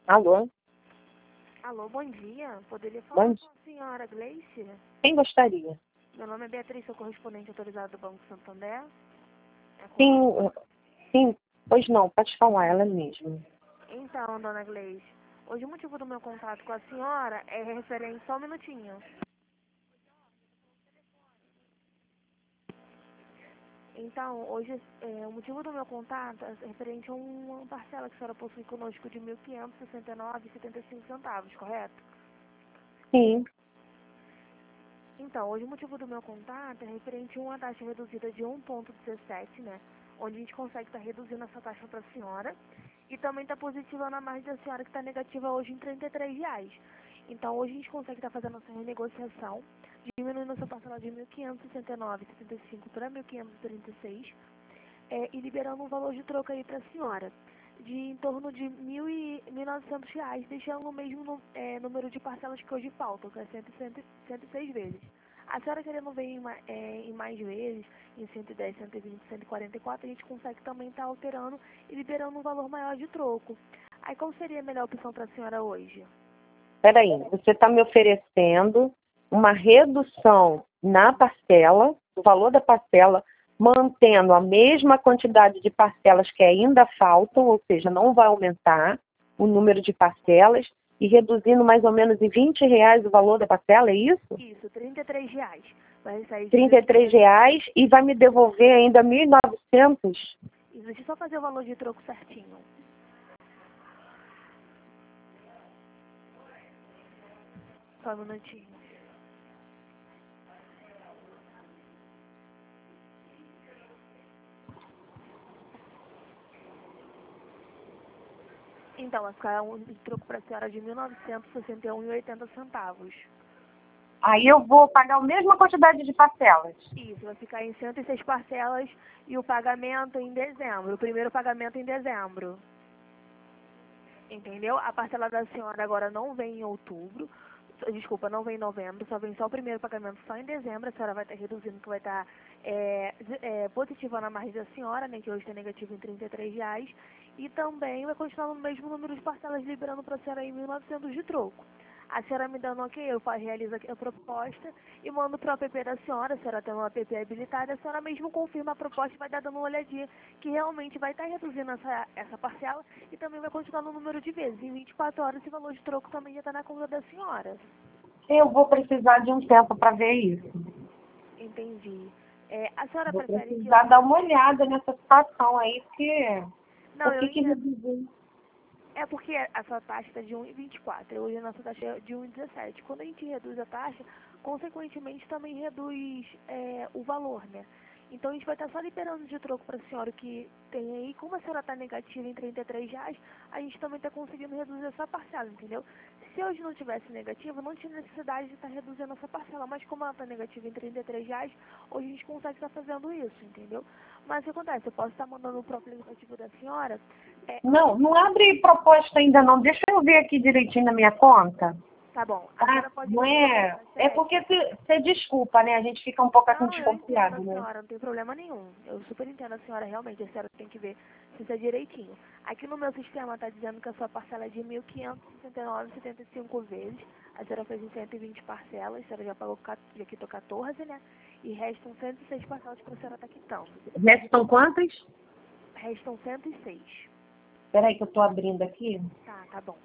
Alô? Alô, bom dia. Poderia falar Bom com a senhora Gleice? Quem gostaria? Meu nome é Beatriz, sou correspondente autorizada do Banco Santander. É com- Sim, sim, pois não, pode falar, ela mesma. Então, dona Gleice, hoje o motivo do meu contato com a senhora é referente... Só um minutinho. Então, hoje o motivo do meu contato é referente a uma parcela que a senhora possui conosco de R$ 1.569,75, correto? Sim, Então, hoje o motivo do meu contato é referente a uma taxa reduzida de 1,17, né? Onde a gente consegue estar reduzindo essa taxa para a senhora. E também está positiva na margem da senhora, que está negativa hoje em R$ 33. Então, hoje a gente consegue estar fazendo essa renegociação, diminuindo essa parcela de R$ 1.569,75 para 1.536, e liberando um valor de troca aí para a senhora, de em torno de R$ 1.900, deixando o mesmo número de parcelas que hoje faltam, que é 106 vezes. A senhora querendo ver em mais vezes, em 110, 120, 144, a gente consegue também estar alterando e liberando um valor maior de troco. Aí qual seria a melhor opção para a senhora hoje? peraí, você está me oferecendo uma redução na parcela, o valor da parcela, mantendo a mesma quantidade de parcelas que ainda faltam, ou seja, não vai aumentar o número de parcelas, e reduzindo mais ou menos em R$ 20 o valor da parcela, é isso? Isso, R$ 33. Vai sair de R$ 33 e vai me devolver ainda 1.900? Isso, deixa eu só fazer o valor de troco certinho. Só um minutinho. Então, vai ficar um troco para a senhora de R$ 1.961,80. Aí eu vou pagar a mesma quantidade de parcelas. Isso, vai ficar em 106 parcelas e o pagamento em dezembro. O primeiro pagamento em dezembro. Entendeu? A parcela da senhora agora não vem em outubro. Desculpa, não vem em novembro, só vem só o primeiro pagamento só em dezembro. A senhora vai estar reduzindo, que vai estar positivando a margem da senhora, né, que hoje está negativo em R$ 33. E também vai continuar no mesmo número de parcelas, liberando para a senhora aí 1.900 de troco. A senhora me dando ok, eu realizo aqui a proposta e mando para o app da senhora. A senhora tem um app habilitado, a senhora mesmo confirma a proposta e vai dar dando uma olhadinha que realmente vai estar reduzindo essa parcela e também vai continuar no número de vezes. Em 24 horas esse valor de troco também já está na conta da senhora. Eu vou precisar de um tempo para ver isso. Entendi. A senhora Vou prefere que precisar eu... dar uma olhada nessa situação aí, porque Não, por eu que entendo. reduziu? É porque a sua taxa está de 1,24, hoje a nossa taxa é de 1,17. Quando a gente reduz a taxa, consequentemente também reduz o valor, né? Então a gente vai estar só liberando de troco para a senhora o que tem aí. Como a senhora está negativa em R$ 33, a gente também está conseguindo reduzir essa parcela, entendeu? Se hoje não tivesse negativo, não tinha necessidade de estar reduzindo essa parcela. Mas como ela está negativa em R$ 33, hoje a gente consegue estar fazendo isso, entendeu? Mas o que acontece? Eu posso estar mandando o próprio aplicativo da senhora. Não, não abre proposta ainda não. Deixa eu ver aqui direitinho na minha conta. Tá bom. A Tá? senhora pode Não fazer é. proposta É cheque? porque você desculpa, né? A gente fica um pouco assim Não, eu entendo a desconfiado, né? senhora, não tem problema nenhum. Eu super entendo a senhora, realmente, a senhora tem que ver se isso é direitinho. Aqui no meu sistema está dizendo que a sua parcela é de 1.569,75 vezes. A senhora fez em 120 parcelas, a senhora já pagou, já quitou 14, né? E restam 106 parcelas para a senhora estar quitando. Restam quantas? Restam 106. Peraí que eu tô abrindo aqui. Tá bom.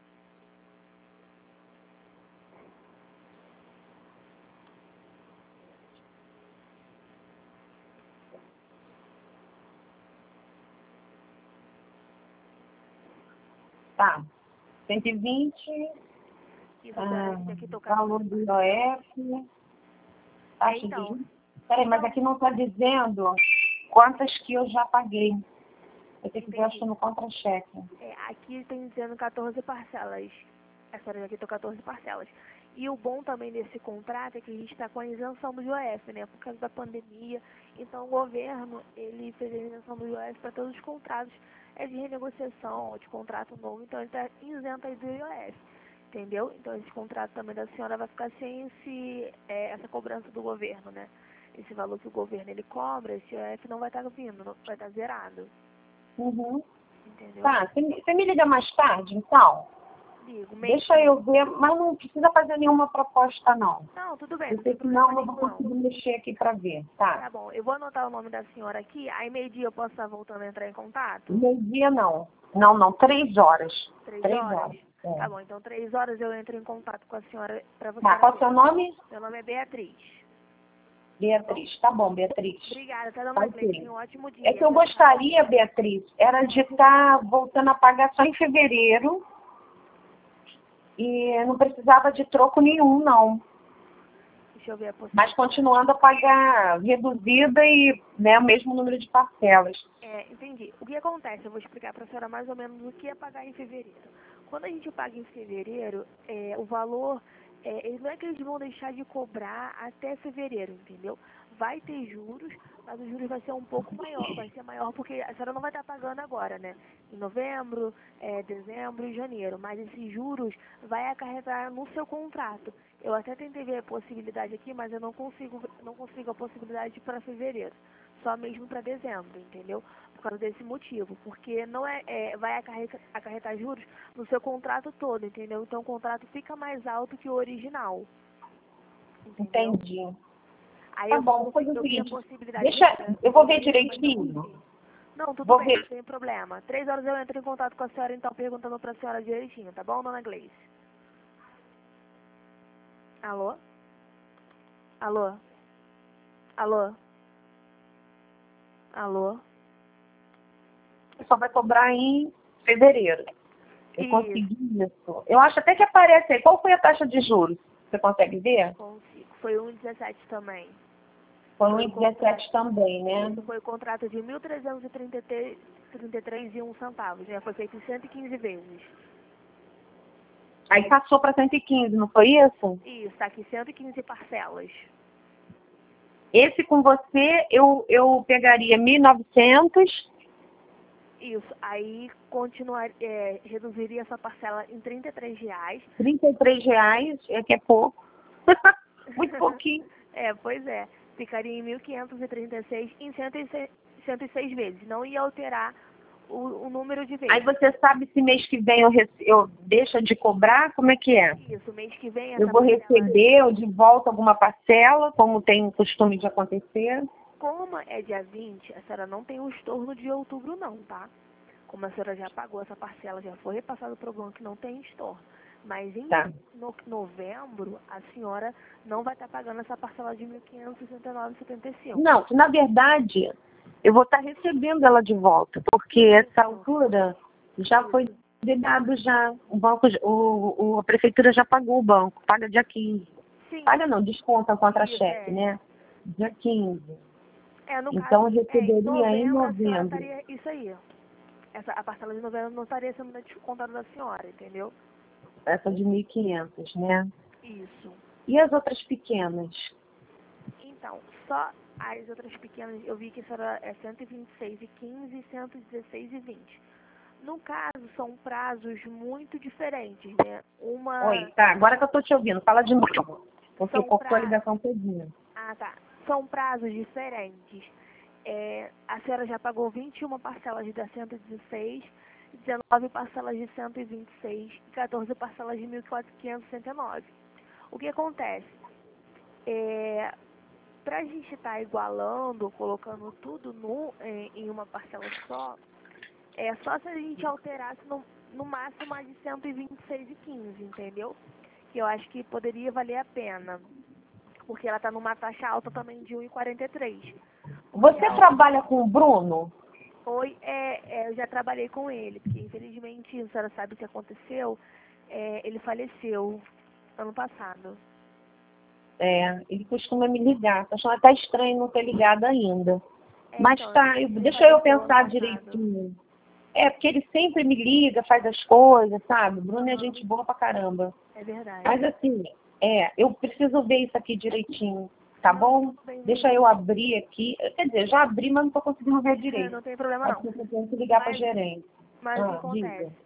Tá. 120. Isso, a senhora já quitou 14 Valor do parcelas. IOF. Taxa de Então, juros. Peraí, mas aqui não está dizendo quantas que eu já paguei. Eu tenho que ver, acho que no contra-cheque. Aqui tem dizendo 14 parcelas. A senhora já quitou 14 parcelas. E o bom também desse contrato é que a gente está com a isenção do IOF, né? Por causa da pandemia. Então o governo, ele fez a isenção do IOF para todos os contratos de renegociação, de contrato novo. Então ele está isento aí do IOF. Entendeu? Então esse contrato também da senhora vai ficar sem essa cobrança do governo, né? Esse valor que o governo ele cobra, esse IOF não vai estar vindo, vai estar zerado. Uhum. entendeu? Tá, você me liga mais tarde, então? Ligo, Deixa eu ver, mas não precisa fazer nenhuma proposta, não. Não, tudo bem, não Porque tem problema senão eu não nenhum, vou não. conseguir mexer aqui pra ver, tá? Tá bom, eu vou anotar o nome da senhora aqui, aí meio-dia eu posso estar voltando a entrar em contato? Meio-dia, não. Não, 3 horas. 3 horas? É. Tá bom, então 3 horas eu entro em contato com a senhora pra você Tá, qual é o ver. seu nome? Meu nome é Beatriz. Beatriz. Tá bom, Beatriz. Obrigada, tá dando Tá uma Gleice, ok. um ótimo É dia. que eu Tchau, tchau. gostaria, Beatriz, era de estar voltando a pagar só em fevereiro e não precisava de troco nenhum, não. Deixa eu ver a Mas possibilidade. continuando a pagar reduzida e né, o mesmo número de parcelas. Entendi. O que acontece? Eu vou explicar para a senhora mais ou menos o que é pagar em fevereiro. Quando a gente paga em fevereiro, o valor, não é que eles vão deixar de cobrar até fevereiro, entendeu? Vai ter juros, mas os juros vai ser um pouco maior, vai ser maior porque a senhora não vai estar pagando agora, né? Em novembro, dezembro e janeiro, mas esses juros vai acarretar no seu contrato. Eu até tentei ver a possibilidade aqui, mas eu não consigo a possibilidade para fevereiro. Só mesmo para dezembro, entendeu? Por causa desse motivo, porque não vai acarretar juros no seu contrato todo, entendeu? Então o contrato fica mais alto que o original, entendeu? Entendi. Aí Tá bom, vou fazer o eu vi a seguinte. possibilidade Eu vou ver mas não direitinho. consegui. Não, tudo Vou bem, ver. não tem problema. 3 horas eu entro em contato com a senhora, então, perguntando para a senhora direitinho, tá bom, dona Gleice? Alô? Alô? Alô? Alô? Só vai cobrar em fevereiro. Eu Isso, consegui isso. Eu acho até que aparece aí. Qual foi a taxa de juros? Você consegue ver? consigo. Foi 1,17 também. Foi Foi o contrato. 1,17 também, né? Isso foi o contrato de 1.333,01 centavos, né? Foi feito em 115 vezes. Aí passou para 115, não foi isso? Isso, tá aqui 115 parcelas. Esse com você eu pegaria 1.900. Isso, aí reduziria essa parcela em R$ 33. R$ 33 é que é pouco. Muito pouquinho. Pois é. Ficaria em 1.536 em 106 vezes. Não ia alterar o número de Aí vezes. você sabe se mês que vem eu deixo de cobrar? Como é que é? Isso, mês que vem Eu essa vou parcela, receber ou de volta alguma parcela, como tem costume de acontecer? como é dia 20, a senhora não tem o estorno de outubro não, tá? Como a senhora já pagou essa parcela, já foi repassado para o banco que não tem estorno. Mas em Tá. novembro, a senhora não vai estar pagando essa parcela de 1.569,75. Não, na verdade, eu vou estar recebendo ela de volta, porque essa altura já foi dado já. O banco, a prefeitura já pagou o banco, paga dia 15. Sim, Paga não, desconta isso, contra-cheque, né? Dia 15. No Então caso, eu em receberia em novembro a senhora novembro. estaria, isso aí. A parcela de novembro não estaria sendo descontada da senhora, entendeu? Essa de 1.500, né? Isso. E as outras pequenas? Então, só as outras pequenas, eu vi que isso era 126,15 e 116,20. No caso, são prazos muito diferentes, né? Oi, tá, agora que eu tô te ouvindo, fala de novo. Porque São cortou a pra... ligação todinha. Ah, tá. São prazos diferentes. A senhora já pagou 21 parcelas de 116, 19 parcelas de 126 e 14 parcelas de 1.569. O que acontece? Para a gente estar igualando, colocando tudo em uma parcela só, só se a gente alterasse no máximo a de 126,15, entendeu? Que eu acho que poderia valer a pena, porque ela está numa taxa alta também de 1,43. Você trabalha com o Bruno? Eu já trabalhei com ele, porque infelizmente, a senhora sabe o que aconteceu, ele faleceu ano passado. Ele costuma me ligar. Tô achando até estranho não ter ligado ainda. Mas Então, tá, ele deixa eu faleceu ano pensar passado. direitinho. Porque ele sempre me liga, faz as coisas, sabe? O Bruno é gente boa pra caramba. É verdade. Mas assim, eu preciso ver isso aqui direitinho, tá Não, bom? tudo bem, Deixa eu abrir aqui. Quer dizer, já abri, mas não tô conseguindo ver direito. não tem problema Acho não. que eu tenho que ligar pra gerente. Mas o que Diga. acontece?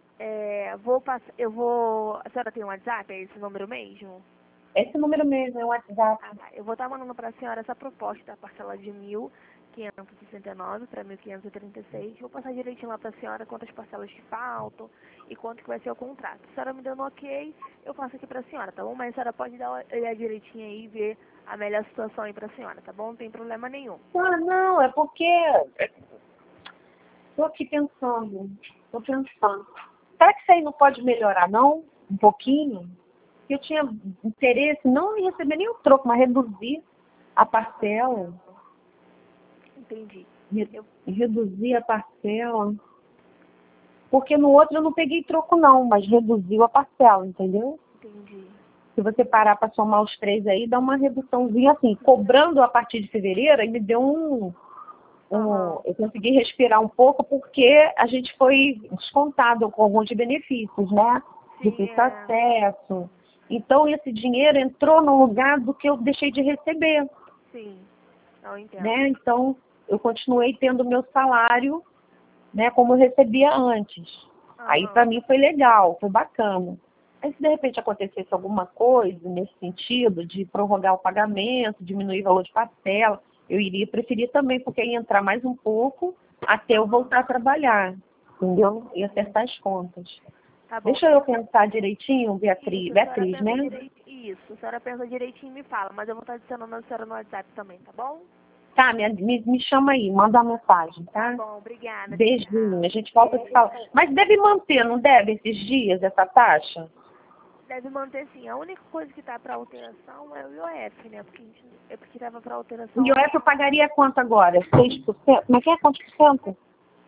A senhora tem um WhatsApp? É esse número mesmo? Esse número mesmo é o WhatsApp. Ah, tá. Eu vou estar mandando para a senhora essa proposta da parcela de 1.000, 1.569 para 1.536. Vou passar direitinho lá para a senhora quantas parcelas que faltam e quanto que vai ser o contrato. Se a senhora me dando ok, eu passo aqui para a senhora, tá bom? Mas a senhora pode dar uma olhada direitinho aí e ver a melhor situação aí para a senhora, tá bom? Não tem problema nenhum. Ah, não, é porque... Estou aqui pensando. Será que isso aí não pode melhorar, não? Um pouquinho? Eu tinha interesse não em receber nem o troco, mas reduzir a parcela. Entendi. Reduzir a parcela. Porque no outro eu não peguei troco não, mas reduziu a parcela, entendeu? Entendi. Se você parar para somar os 3 aí, dá uma reduçãozinha assim. Cobrando a partir de fevereiro, aí me deu eu consegui respirar um pouco porque a gente foi descontado com alguns benefícios, né? Difícil acesso. Então, esse dinheiro entrou no lugar do que eu deixei de receber. Sim, eu entendo. Né? Então, eu continuei tendo o meu salário, né, como eu recebia antes. Aí, para mim, foi legal, foi bacana. Aí, se de repente acontecesse alguma coisa nesse sentido, de prorrogar o pagamento, diminuir o valor de parcela, eu iria preferir também, porque ia entrar mais um pouco até eu voltar a trabalhar, entendeu? E acertar as contas. Tá bom. Deixa eu pensar direitinho, Beatriz, né? Isso, a senhora pensa direitinho e me fala, mas eu vou estar adicionando a senhora no WhatsApp também, tá bom? Tá, me chama aí, manda uma mensagem, tá? Tá bom, obrigada. Beijinho, a gente volta a se falar. Mas deve manter, não deve, esses dias, essa taxa? Deve manter sim. A única coisa que tá para alteração é o IOF, né? Porque tava para alteração. O IOF eu pagaria quanto agora? 6%? Como é que é? Quantos por cento?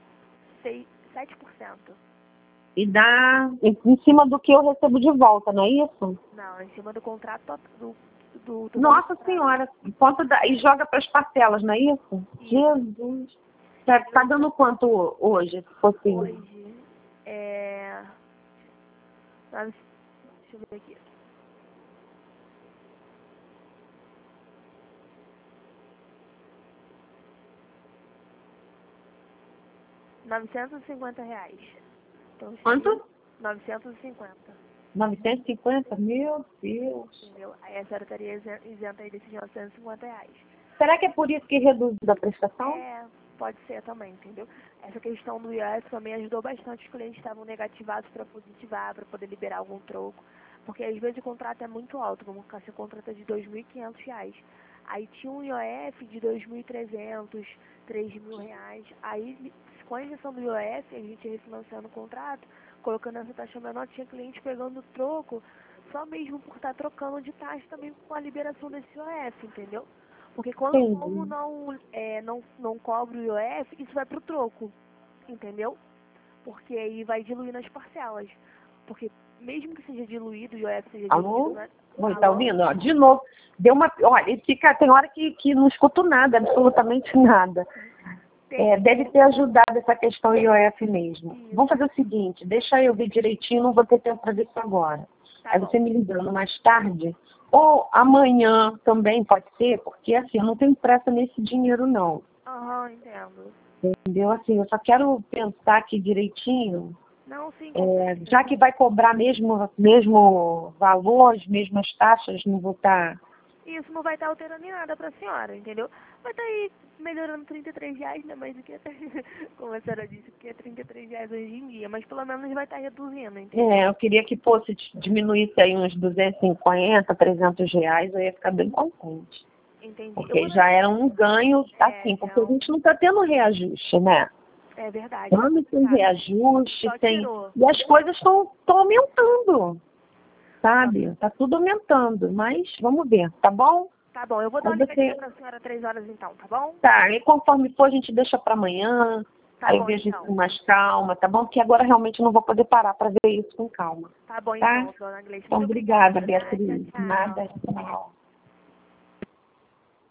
7%. E dá em cima do que eu recebo de volta, não é isso? Não, em cima do contrato do Nossa Senhora, e joga para as parcelas, não é isso? Jesus. Tá dando quanto hoje, se fosse? Hoje é... Deixa eu ver aqui. R$ 950. Então, Quanto? 950. 950? Meu Deus. Entendeu? Aí a senhora estaria isenta aí desses R$ 950. Será que é por isso que reduz a prestação? Pode ser também, entendeu? Essa questão do IOF também ajudou bastante os clientes que estavam negativados para positivar, para poder liberar algum troco. Porque às vezes o contrato é muito alto, vamos ficar se o contrato é de R$ 2.500. Aí tinha um IOF de 2.300, R$ 3.000. Aí, com a injeção do IOF, a gente refinanciando o contrato, colocando essa taxa menor, tinha cliente pegando troco só mesmo por estar trocando de taxa também com a liberação desse IOF, entendeu? Porque como não cobra o IOF, isso vai pro troco, entendeu? Porque aí vai diluindo as parcelas. Porque mesmo que seja diluído, o IOF seja diluído, né? Oi, tá ouvindo? Ó, de novo, deu uma... Olha, tem hora que não escuto nada, absolutamente nada. Deve ter ajudado essa questão IOF mesmo. Isso. Vamos fazer o seguinte, deixa eu ver direitinho, não vou ter tempo para ver isso agora. Tá aí bom. Você me ligando mais tarde, ou amanhã também pode ser, porque assim, eu não tenho pressa nesse dinheiro não. Entendo. Entendeu? Assim, eu só quero pensar aqui direitinho. Não, sim. Já que vai cobrar mesmo valor, as mesmas taxas, não vou estar... Isso não vai estar alterando em nada para a senhora, entendeu? Vai estar aí melhorando R$ 33, né? Mas o que como a senhora disse, porque é R$ 33 hoje em dia, mas pelo menos vai estar reduzindo, entendeu? Eu queria que fosse diminuísse aí uns R$ 250, R$ 300, eu ia ficar bem contente. Entendi. Porque já era um ganho, assim, porque a gente não está tendo reajuste, né? É verdade. Não tem reajuste, e as coisas estão aumentando, sabe? Tá tudo aumentando, mas vamos ver, tá bom? Tá bom, eu vou dar uma ligadinha pra senhora 3 horas então, tá bom? Tá, e conforme for a gente deixa para amanhã, aí eu vejo isso com mais calma, tá bom? Porque agora realmente eu não vou poder parar para ver isso com calma. Tá bom tá? então, dona Gleice. Então, obrigada, Beatriz. Nada, tchau.